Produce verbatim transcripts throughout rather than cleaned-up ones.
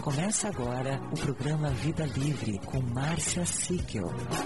Começa agora o programa Vida Livre com Márcia Sickel.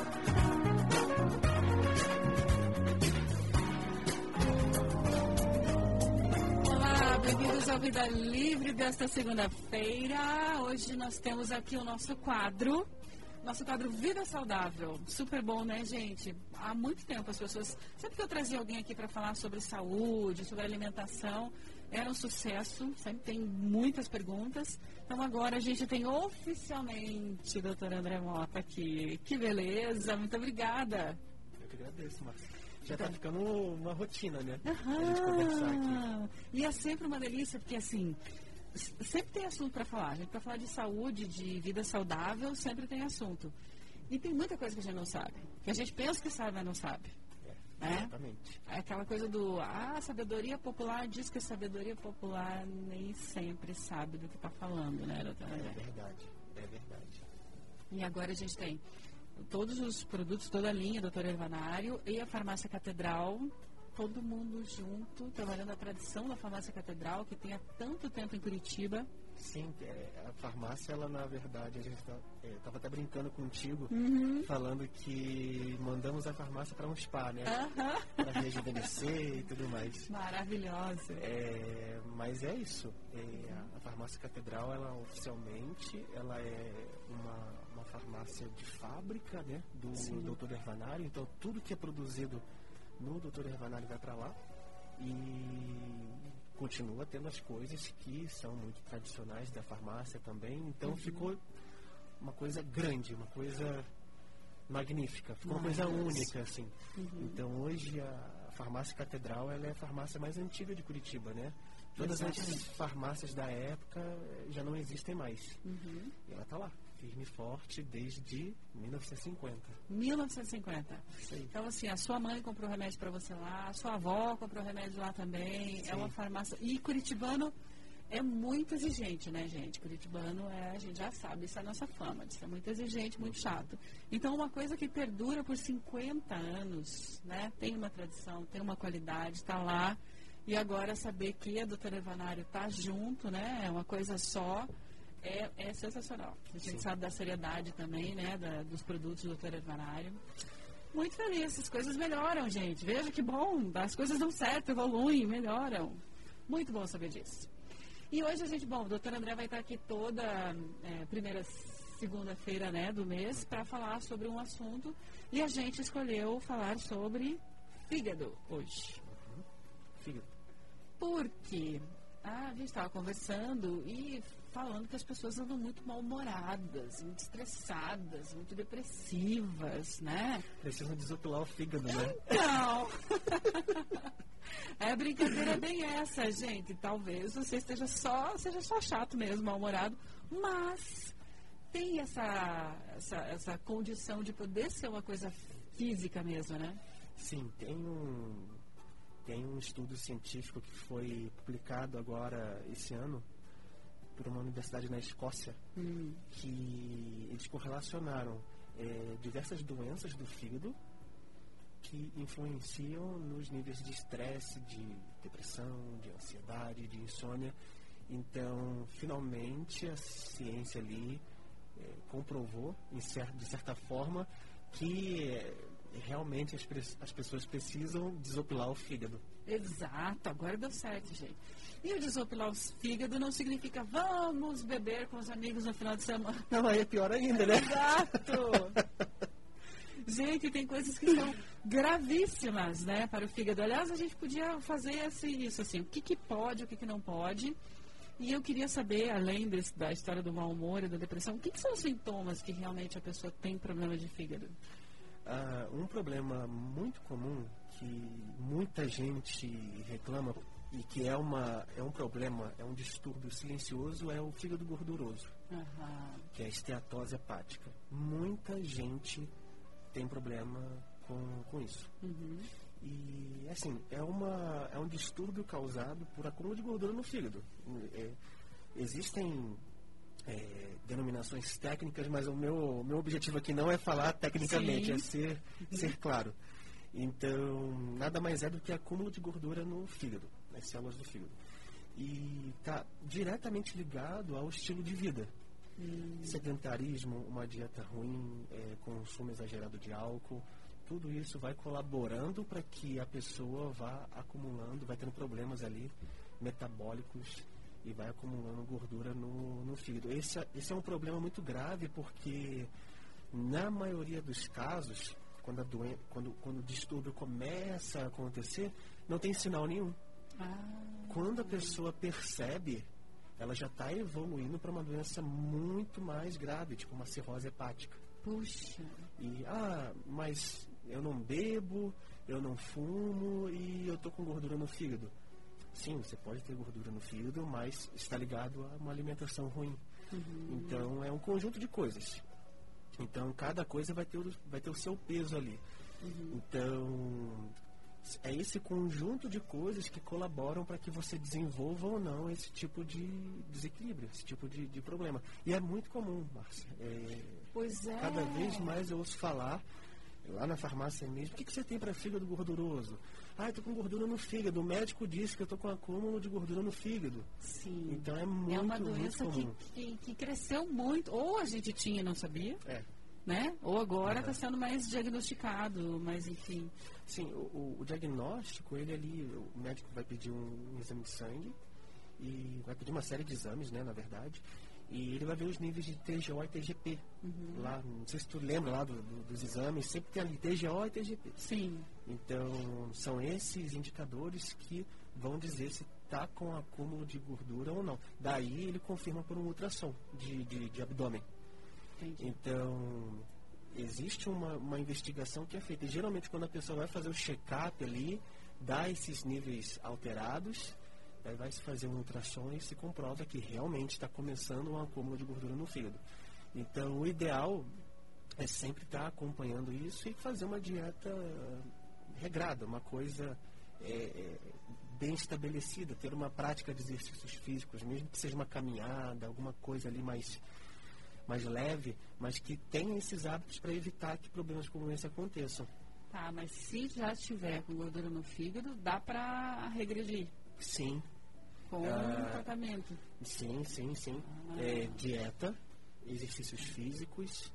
Olá, bem-vindos ao Vida Livre desta segunda-feira. Hoje nós temos aqui o nosso quadro, nosso quadro Vida Saudável. Super bom, né, gente? Há muito tempo as pessoas... Sempre que eu trazia alguém aqui para falar sobre saúde, sobre alimentação, era um sucesso. Sempre tem muitas perguntas. Então agora a gente tem oficialmente o doutor André Mota aqui. Que beleza, muito obrigada. Eu que agradeço, Márcia. Já está ficando uma rotina, né? Aham. A gente conversar aqui. E é sempre uma delícia, porque assim... Sempre tem assunto para falar. A gente para falar de saúde, de vida saudável, sempre tem assunto. E tem muita coisa que a gente não sabe. Que a gente pensa que sabe, mas não sabe. É, é? Exatamente. É aquela coisa do... Ah, a sabedoria popular diz que a sabedoria popular nem sempre sabe do que está falando, né, doutora? É verdade, é verdade. E agora a gente tem todos os produtos, toda a linha, doutor Ervanário, e a Farmácia Catedral... Todo mundo junto, trabalhando a tradição da Farmácia Catedral, que tem há tanto tempo em Curitiba. Sim, é, a farmácia, ela na verdade, a gente estava é, até brincando contigo, Uhum. falando que mandamos a farmácia para um spa, né? Aham. Para rejuvenescer e tudo mais. Maravilhosa. É, mas é isso. É, a, a Farmácia Catedral, ela oficialmente, ela é uma, uma farmácia de fábrica, né? Do Sim. doutor Ervanário. Então, tudo que é produzido no doutor Ervanário vai para lá e continua tendo as coisas que são muito tradicionais da farmácia também. Então uhum. ficou uma coisa grande, uma coisa magnífica, ficou uma coisa única assim. Uhum. Então hoje a Farmácia Catedral, ela é a farmácia mais antiga de Curitiba, né? Todas Exatamente. As farmácias da época já não existem mais. Uhum. E ela está lá, firme e forte desde mil novecentos e cinquenta. mil novecentos e cinquenta. Sim. Então, assim, a sua mãe comprou remédio para você lá, a sua avó comprou remédio lá também. Sim. É uma farmácia... E curitibano é muito exigente, né, gente? Curitibano, é, a gente já sabe, isso é a nossa fama, de ser muito exigente, muito chato. Então, uma coisa que perdura por cinquenta anos, né? Tem uma tradição, tem uma qualidade, está lá. E agora saber que a doutora Ervanário está junto, né? É uma coisa só, é, é sensacional. A gente Sim. sabe da seriedade também, né? Da, dos produtos do doutor Ervanário. Muito feliz, as coisas melhoram, gente. Veja que bom, as coisas dão certo, evoluem, melhoram. Muito bom saber disso. E hoje a gente, bom, o doutor André vai estar aqui toda é, primeira segunda-feira, né, do mês para falar sobre um assunto. E a gente escolheu falar sobre fígado hoje. Uhum. Fígado. Porque ah, a gente estava conversando e falando que as pessoas andam muito mal-humoradas, muito estressadas, muito depressivas, né? Precisam desopilar o fígado, né? Então, a brincadeira é bem essa, gente. Talvez você esteja só, seja só chato mesmo, mal-humorado, mas tem essa, essa, essa condição de poder ser uma coisa física mesmo, né? Sim, tem um... Tem um estudo científico que foi publicado agora, esse ano, por uma universidade na Escócia, hum. que eles correlacionaram é, diversas doenças do fígado que influenciam nos níveis de estresse, de depressão, de ansiedade, de insônia. Então, finalmente, a ciência ali é, comprovou, em cer- de certa forma, que... É, realmente as, as pessoas precisam desopilar o fígado. Exato, agora deu certo, gente. E o desopilar o fígado não significa vamos beber com os amigos no final de semana. Não, aí é pior ainda, né? Exato! Gente, tem coisas que são gravíssimas, né, para o fígado. Aliás, a gente podia fazer esse, isso assim, o que, que pode, o que, que não pode. E eu queria saber, além desse, da história do mau humor e da depressão, o que, que são os sintomas que realmente a pessoa tem problema de fígado? Uh, um problema muito comum que muita gente reclama e que é, uma, é um problema, é um distúrbio silencioso, é o fígado gorduroso, uhum. que é a esteatose hepática. Muita gente tem problema com, com isso. Uhum. E, assim, é, uma, é um distúrbio causado por acúmulo de gordura no fígado. É, existem... É, denominações técnicas, mas o meu, meu objetivo aqui não é falar tecnicamente, Sim. é ser, ser claro. Então, nada mais é do que acúmulo de gordura no fígado, nas células do fígado. E está diretamente ligado ao estilo de vida. Hum. Sedentarismo, uma dieta ruim, é, consumo exagerado de álcool, tudo isso vai colaborando para que a pessoa vá acumulando, vai tendo problemas ali metabólicos e vai acumulando gordura no, no fígado. Esse, esse é um problema muito grave porque, na maioria dos casos, quando, a doen- quando, quando o distúrbio começa a acontecer, não tem sinal nenhum. Ah. Quando a pessoa percebe, ela já está evoluindo para uma doença muito mais grave, tipo uma cirrose hepática. Puxa. E, ah, mas eu não bebo, eu não fumo e eu tô com gordura no fígado. Sim, você pode ter gordura no fígado, mas está ligado a uma alimentação ruim. Uhum. Então, é um conjunto de coisas. Então, cada coisa vai ter o, vai ter o seu peso ali. Uhum. Então, é esse conjunto de coisas que colaboram para que você desenvolva ou não esse tipo de desequilíbrio, esse tipo de, de problema. E é muito comum, Márcia. É, pois é. Cada vez mais eu ouço falar, lá na farmácia mesmo, o que, que você tem para fígado gorduroso? Ah, eu tô com gordura no fígado. O médico disse que eu tô com acúmulo de gordura no fígado. Sim. Então é muito, é uma muito doença que, comum. que, que cresceu muito. Ou a gente tinha e não sabia, É. né? Ou agora está Uhum. sendo mais diagnosticado, mas enfim. Sim, o, o- o diagnóstico, ele ali, o médico vai pedir um, um exame de sangue e vai pedir uma série de exames, né, na verdade, e ele vai ver os níveis de T G O e T G P. Uhum. Lá, não sei se tu lembra lá do- do- dos exames, sempre tem ali T G O e T G P. Sim. Então, são esses indicadores que vão dizer se está com acúmulo de gordura ou não. Daí ele confirma por um ultrassom de, de, de abdômen. Entendi. Então, existe uma, uma investigação que é feita. E, geralmente, quando a pessoa vai fazer o check-up ali, dá esses níveis alterados, aí vai se fazer um ultrassom e se comprova que realmente está começando um acúmulo de gordura no fígado. Então, o ideal é sempre estar acompanhando isso e fazer uma dieta regrada, uma coisa é, é, bem estabelecida, ter uma prática de exercícios físicos, mesmo que seja uma caminhada, alguma coisa ali mais mais leve, mas que tenha esses hábitos para evitar que problemas como esse aconteçam. Tá, mas se já estiver com gordura no fígado, dá para regredir Sim, com Ah. o tratamento. sim, sim, sim. Ah. É, dieta, exercícios físicos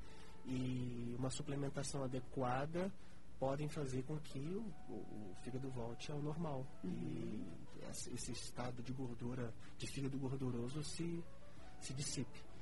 e uma suplementação adequada podem fazer com que o, o, o fígado volte ao normal. Uhum. E esse esse estado de gordura, de fígado gorduroso se, se dissipe.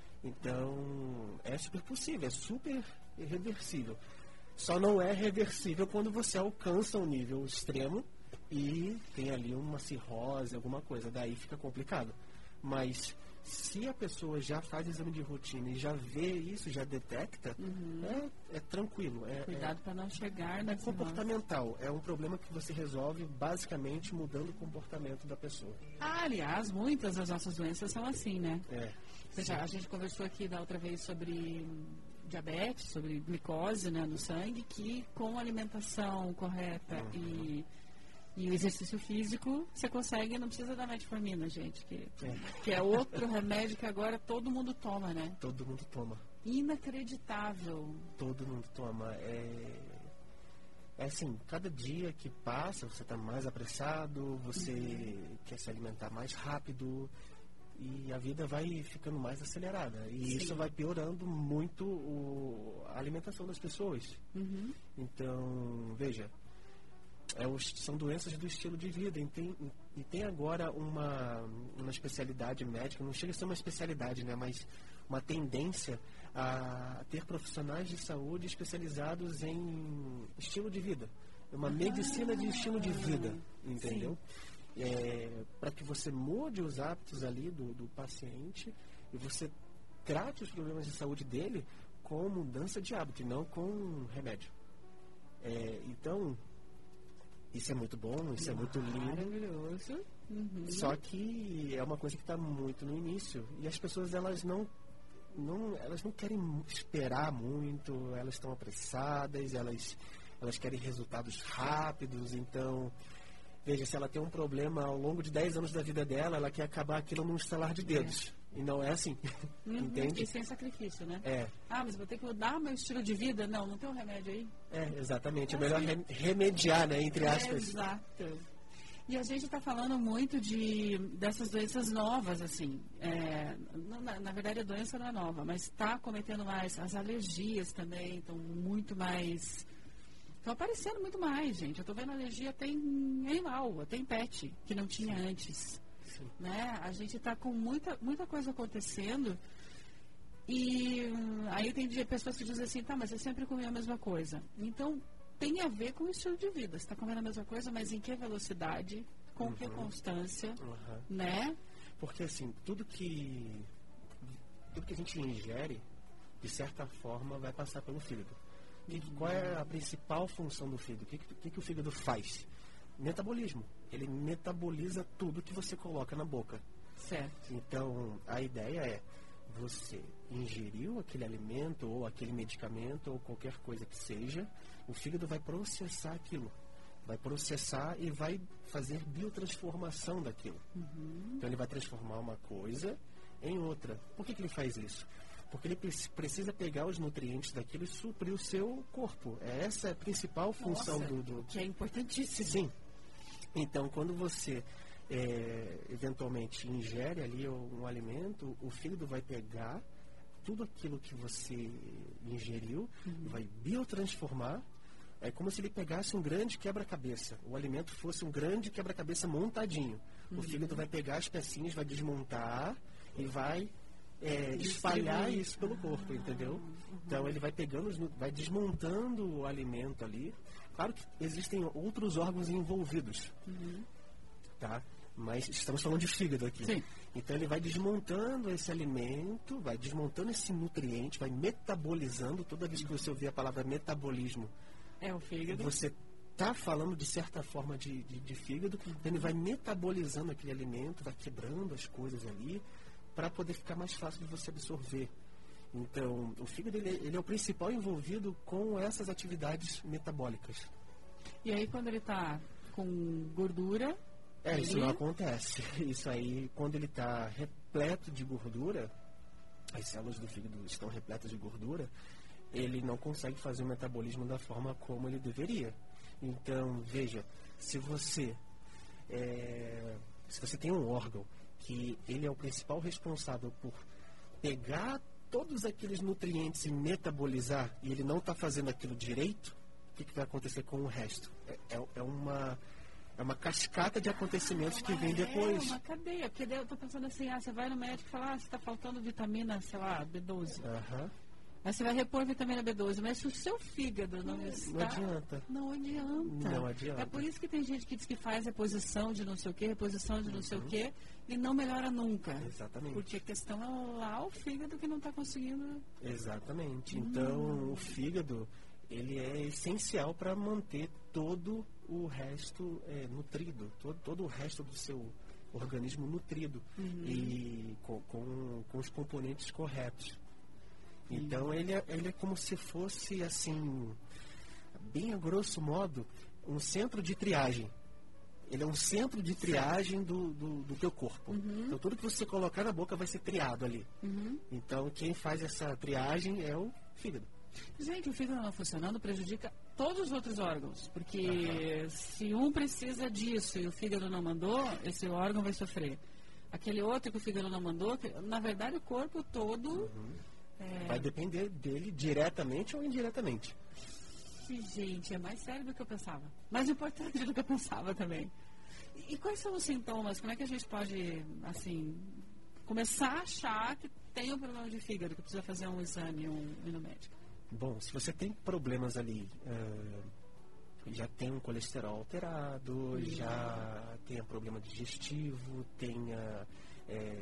Então, é super possível, é super reversível. Só não é reversível quando você alcança um nível extremo e tem ali uma cirrose, alguma coisa. Daí fica complicado. Mas se a pessoa já faz exame de rotina e já vê isso, já detecta, Uhum. é, é tranquilo. É, Cuidado para não chegar é, é nessa comportamental. É um problema que você resolve basicamente mudando o comportamento da pessoa. Ah, aliás, muitas das nossas doenças são assim, né? É. Ou seja, a gente conversou aqui da outra vez sobre diabetes, sobre glicose, né, no sangue, que com alimentação correta Uhum. e, e o exercício físico, você consegue, não precisa da metformina, gente, que É. que é outro remédio que agora todo mundo toma, né? Todo mundo toma. Inacreditável. Todo mundo toma. É, é assim, cada dia que passa, você está mais apressado, você Uhum. quer se alimentar mais rápido e a vida vai ficando mais acelerada. E Sim. isso vai piorando muito o- a alimentação das pessoas. Uhum. Então, veja, é os- são doenças do estilo de vida. E tem, e tem agora uma, uma especialidade médica, não chega a ser uma especialidade, né, mas uma tendência a ter profissionais de saúde especializados em estilo de vida. É uma medicina de estilo de vida, entendeu? É, para que você mude os hábitos ali do, do paciente e você trate os problemas de saúde dele com mudança de hábito e não com remédio. É, então, isso é muito bom, isso é muito lindo. Maravilhoso. Uhum. Só que é uma coisa que está muito no início e as pessoas elas não, não elas não querem esperar muito, elas estão apressadas, elas elas querem resultados rápidos. Então, veja, se ela tem um problema ao longo de dez anos da vida dela, ela quer acabar aquilo num estalar de dedos. E não é assim. Uhum. Entende? E sem sacrifício, né? É, Ah, mas vou ter que mudar meu estilo de vida? Não, não tem um remédio aí? é exatamente. É É melhor assim. rem- remediar, né, entre aspas. Exato. E a gente está falando muito de, dessas doenças novas, assim. É, na, na verdade, a doença não é nova, mas está cometendo mais. As alergias também estão muito mais... Estão aparecendo muito mais, gente. Eu estou vendo alergia até em animal, até em pet, que não tinha Sim. antes. Sim. Né? A gente está com muita, muita coisa acontecendo. E hum, aí tem pessoas que dizem assim, tá, mas eu sempre comi a mesma coisa. Então... tem a ver com o estilo de vida. Você está comendo a mesma coisa, mas em que velocidade, com uhum. que constância, uhum. né? Porque, assim, tudo que, tudo que a gente ingere, de certa forma, vai passar pelo fígado. E qual é a principal função do fígado? O que, que, que o fígado faz? Metabolismo. Ele metaboliza tudo que você coloca na boca. Certo. Então, a ideia é, você ingeriu aquele alimento ou aquele medicamento ou qualquer coisa que seja, o fígado vai processar aquilo, vai processar e vai fazer biotransformação daquilo. Uhum. Então ele vai transformar uma coisa em outra. Por que que ele faz isso? Porque ele precisa pegar os nutrientes daquilo e suprir o seu corpo. Essa é a principal função Nossa, do, do... que é importantíssimo. Sim. Então, quando você é, eventualmente ingere ali um alimento, o fígado vai pegar tudo aquilo que você ingeriu, uhum. vai biotransformar. É como se ele pegasse um grande quebra-cabeça. O alimento fosse um grande quebra-cabeça montadinho. Uhum. O fígado vai pegar as pecinhas, vai desmontar e vai é, espalhar isso pelo corpo, entendeu? Uhum. Então ele vai pegando, vai desmontando o alimento ali. Claro que existem outros órgãos envolvidos, uhum. tá? Mas estamos falando de fígado aqui. Sim. Então ele vai desmontando esse alimento, vai desmontando esse nutriente, vai metabolizando. Toda vez que você ouvir a palavra metabolismo, é o fígado. Você está falando de certa forma de, de, de fígado. Então ele vai metabolizando aquele alimento, vai quebrando as coisas ali para poder ficar mais fácil de você absorver. Então o fígado ele, ele é o principal envolvido com essas atividades metabólicas. E aí quando ele está com gordura... É, ele... isso não acontece. Isso aí, quando ele está repleto de gordura, as células do fígado estão repletas de gordura, ele não consegue fazer o metabolismo da forma como ele deveria. Então, veja, se você é, se você tem um órgão que ele é o principal responsável por pegar todos aqueles nutrientes e metabolizar, e ele não está fazendo aquilo direito, o que, que vai acontecer com o resto? É, é, é uma... É uma cascata de acontecimentos que vem depois. É uma cadeia. Porque eu tô pensando assim, ah, você vai no médico e fala, ah, você está faltando vitamina, sei lá, B doze. Uhum. Aí você vai repor vitamina B doze, mas se o seu fígado não, não está... Não adianta. Não adianta. Não adianta. É por isso que tem gente que diz que faz reposição de não sei o quê, reposição de não uhum. sei o quê, e não melhora nunca. Exatamente. Porque a questão é lá o fígado que não está conseguindo... Exatamente. Então, hum. o fígado, ele é essencial para manter todo o resto é, nutrido, todo, todo o resto do seu organismo nutrido uhum. e com, com, com os componentes corretos. Então uhum. ele, é, ele é como se fosse, assim, bem a grosso modo, um centro de triagem. Ele é um centro de triagem do, do, do teu corpo. Uhum. Então tudo que você colocar na boca vai ser triado ali. Uhum. Então quem faz essa triagem é o fígado. Gente, o fígado não funcionando prejudica todos os outros órgãos, porque uhum. se um precisa disso e o fígado não mandou, esse órgão vai sofrer. Aquele outro que o fígado não mandou, que, na verdade o corpo todo... Uhum. É... vai depender dele diretamente ou indiretamente. Gente, é mais sério do que eu pensava. Mais importante do que eu pensava também. E, e quais são os sintomas? Como é que a gente pode, assim, começar a achar que tem um problema de fígado, que precisa fazer um exame, um, ir no médico? Bom, se você tem problemas ali, uh, já tem um colesterol alterado, uhum. já tenha problema digestivo, tenha é,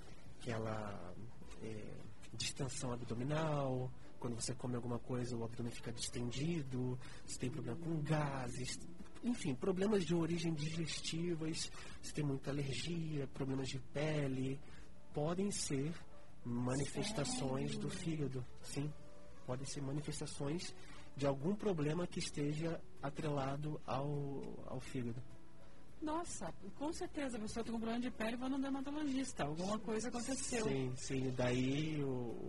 aquela é, distensão abdominal, quando você come alguma coisa o abdômen fica distendido, se tem problema com gases, enfim, problemas de origem digestivas, se tem muita alergia, problemas de pele, podem ser manifestações Sério? do fígado, sim. Podem ser manifestações de algum problema que esteja atrelado ao, ao fígado. Nossa, com certeza, a pessoa tem um problema de pele e vai no dermatologista. Alguma coisa aconteceu. Sim, sim. Daí o,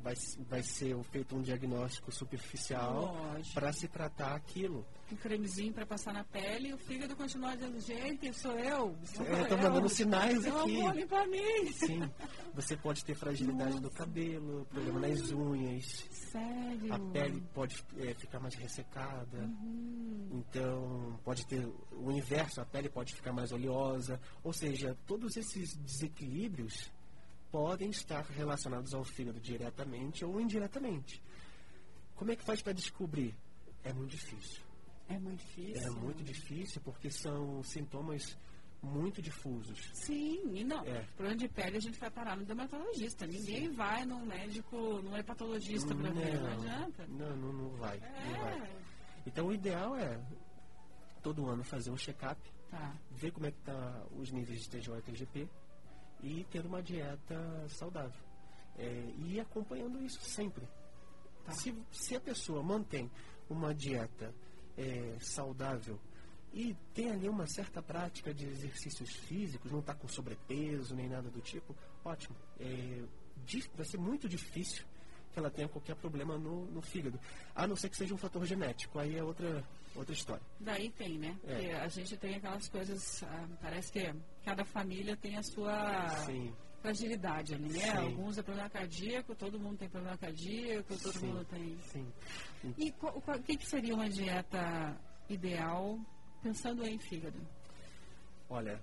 vai, vai ser feito um diagnóstico superficial para se tratar aquilo. Um cremezinho para passar na pele e o fígado continua dizendo, gente, sou eu. Estou mandando sinais eu aqui. Não vou limpar mim. Sim, você pode ter fragilidade no cabelo, problema nas unhas. Sério? A pele pode é, ficar mais ressecada. Uhum. Então, pode ter o inverso, a pele pode ficar mais oleosa. Ou seja, todos esses desequilíbrios podem estar relacionados ao fígado diretamente ou indiretamente. Como é que faz para descobrir? É muito difícil. É muito difícil? É muito difícil porque são sintomas muito difusos. Sim, e não. É. Problema de pele a gente vai parar no dermatologista. Ninguém Sim. vai num médico, num hepatologista para ver, não adianta. Não, não, não vai, é. não vai. Então o ideal é todo ano fazer um check-up, tá. ver como é que tá os níveis de T G O e T G P e ter uma dieta saudável. É, e ir acompanhando isso sempre. Tá. Se, se a pessoa mantém uma dieta é, saudável e tem ali uma certa prática de exercícios físicos, não está com sobrepeso nem nada do tipo, ótimo. É, vai ser muito difícil que ela tenha qualquer problema no, no fígado, a não ser que seja um fator genético, aí é outra, outra história. Daí tem, né? É. Porque a gente tem aquelas coisas, ah, parece que cada família tem a sua Sim. fragilidade ali, né? Sim. Alguns é problema cardíaco, todo mundo tem problema cardíaco, todo Sim. mundo tem... Sim. E o que, que seria uma dieta ideal pensando em fígado? Olha,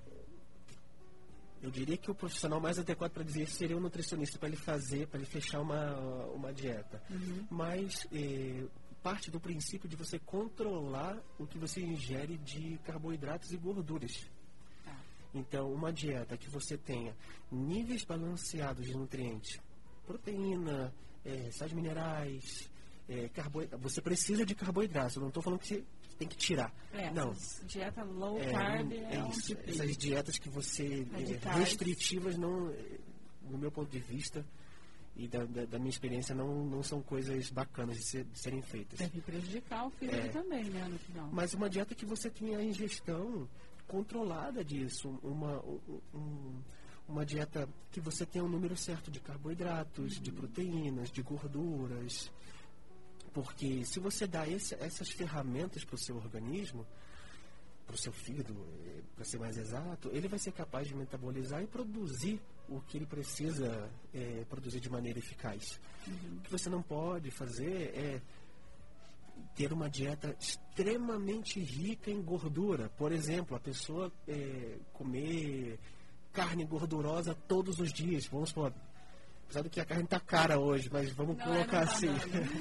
eu diria que o profissional mais adequado para dizer isso seria o nutricionista, para ele fazer, para ele fechar uma, uma dieta. Uhum. Mas eh, parte do princípio de você controlar o que você ingere de carboidratos e gorduras. Tá. Então, uma dieta que você tenha níveis balanceados de nutrientes, proteína, eh, sais minerais, eh, carboidratos. Você precisa de carboidratos, eu não estou falando que você tem que tirar. É, não. Dieta low é, carb é, é um isso. tipo. Essas dietas que você é, restritivas não, no meu ponto de vista e da, da, da minha experiência, não, não são coisas bacanas de, ser, de serem feitas. Deve prejudicar o fígado é, também, né, no final. Mas uma dieta que você tenha a ingestão controlada disso, uma, um, uma dieta que você tenha um número certo de carboidratos, uhum. de proteínas, de gorduras. Porque se você dá esse, essas ferramentas para o seu organismo, para o seu fígado, para ser mais exato, ele vai ser capaz de metabolizar e produzir o que ele precisa é, produzir de maneira eficaz. Uhum. O que você não pode fazer é ter uma dieta extremamente rica em gordura. Por exemplo, a pessoa é, comer carne gordurosa todos os dias, vamos supor. Apesar do que a carne está cara hoje, mas vamos não, colocar é, não assim.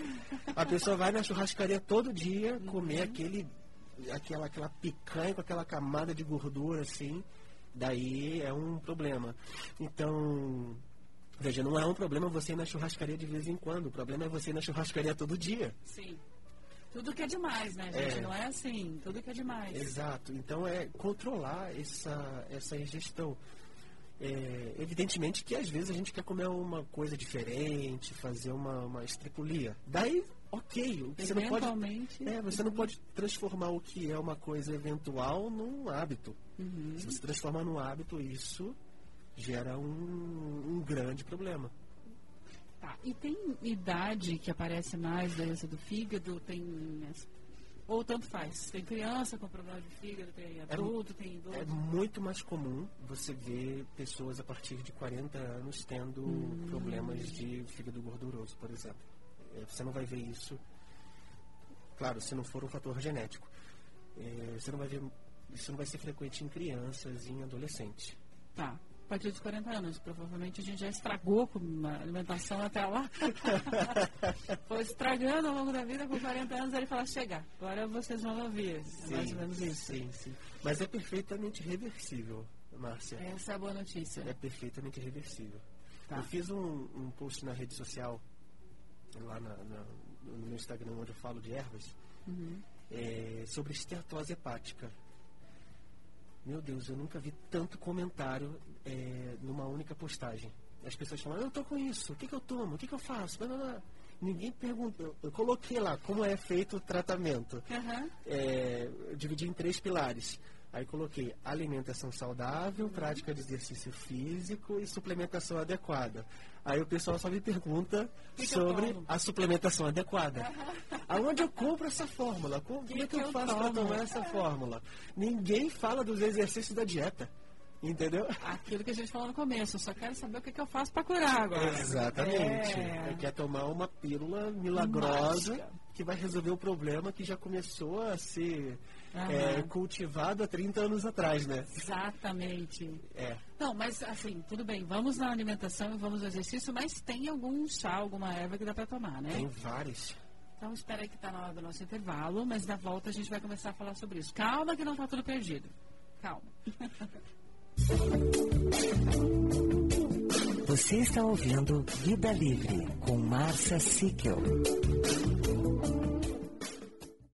A pessoa vai na churrascaria todo dia uhum. comer aquele, aquela, aquela picanha com aquela camada de gordura, assim. Daí é um problema. Então, veja, não é um problema você ir na churrascaria de vez em quando. O problema é você ir na churrascaria todo dia. Sim. Tudo que é demais, né, gente? É. Não é assim. Tudo que é demais. Exato. Então, é controlar essa, essa ingestão. É, evidentemente que às vezes a gente quer comer uma coisa diferente, fazer uma, uma estripulia. Daí, ok. Você não pode, é, você não pode transformar o que é uma coisa eventual num hábito. Uhum. Se você transformar num hábito, isso gera um, um grande problema. Tá. E tem idade que aparece mais doença do fígado? Tem... Ou tanto faz? Tem criança com problema de fígado, tem adulto, é, tem idoso? É muito mais comum você ver pessoas a partir de quarenta anos tendo hum. problemas de fígado gorduroso, por exemplo. É, você não vai ver isso, claro, se não for um fator genético. É, você não vai ver, isso não vai ser frequente em crianças e em adolescentes. Tá. A partir dos quarenta anos, provavelmente a gente já estragou com a alimentação até lá. Foi estragando ao longo da vida, com quarenta anos ele fala, chega, agora vocês vão ouvir. É sim, mais ou menos isso. Sim, sim. Mas é perfeitamente reversível, Márcia. Essa é a boa notícia. É perfeitamente reversível. Tá. Eu fiz um, um post na rede social, lá na, na, no meu Instagram, onde eu falo de ervas, uhum. é, sobre esteatose hepática. Meu Deus, eu nunca vi tanto comentário é, numa única postagem. As pessoas falam, eu tô com isso, o que, que eu tomo, o que, que eu faço? Não, não, não. Ninguém pergunta. Eu, eu coloquei lá como é feito o tratamento. Uhum. É, eu dividi em três pilares. Aí coloquei alimentação saudável, prática de exercício físico e suplementação adequada. Aí o pessoal só me pergunta que sobre que a suplementação adequada. Aonde eu compro essa fórmula? Como Que é que que eu eu faço para tomo? tomar essa fórmula? Ninguém fala dos exercícios da dieta. Entendeu? Aquilo que a gente falou no começo, eu só quero saber o que, que eu faço para curar agora. Exatamente. É. Quer tomar uma pílula milagrosa Mágica. que vai resolver o problema que já começou a ser Aham. é, cultivado há trinta anos atrás, né? Exatamente. É. Não, mas assim, tudo bem, vamos na alimentação e vamos no exercício, mas tem algum chá, alguma erva que dá para tomar, né? Tem vários. Então espera aí que está na hora do nosso intervalo, mas na volta a gente vai começar a falar sobre isso. Calma que não está tudo perdido. Calma. Você está ouvindo Vida Livre com Márcia Sickel.